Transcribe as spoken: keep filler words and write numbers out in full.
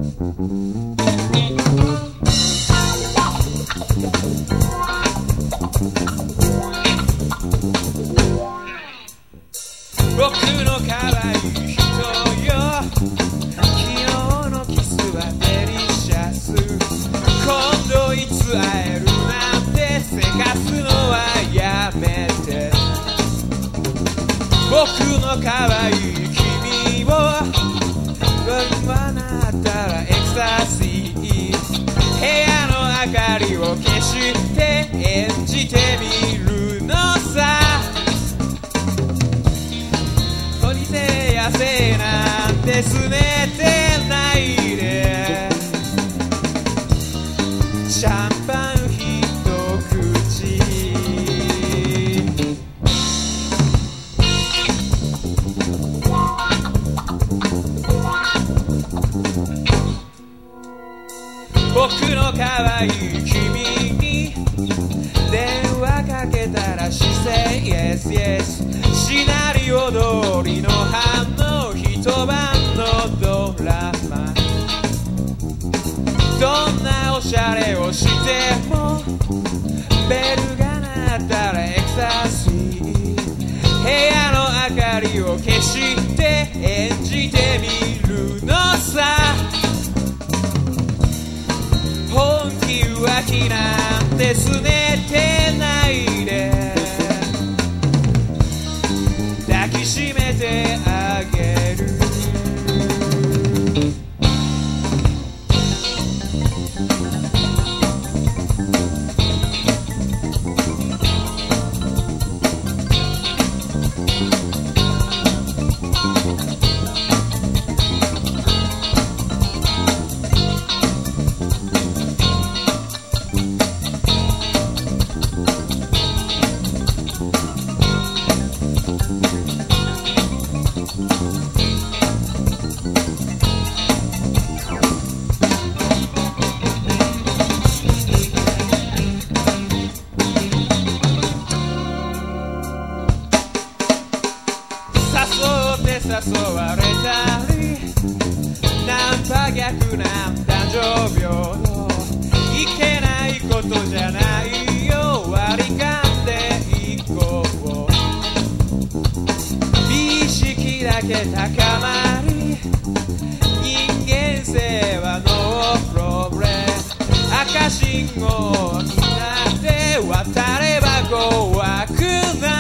僕の可愛い人よ、昨日のキスはデリシャス、今度いつ会えるなんてせかすのはやめて、僕の可愛い君を夜はなったらエクサシー、部屋の明かりを消して演じてみるのさ、取り手やせなんてすねてないで、シャンパンひと口、僕の可愛い君に電話かけたらshe say yes yes、 シナリオ通りの反応、一晩のドラマ、どんなおしゃれをしてもベルが鳴ったらエクサシー、部屋の明かりを消して演じてみるのさ、本気浮気なんてすねてないで、抱きしめてあげる、誘われたり、ナンパ逆な男女平等、いけないことじゃないよ、割り勘でいこう、美意識だけ高まり、人間性はノープロブレム、赤信号になって渡れば怖くない、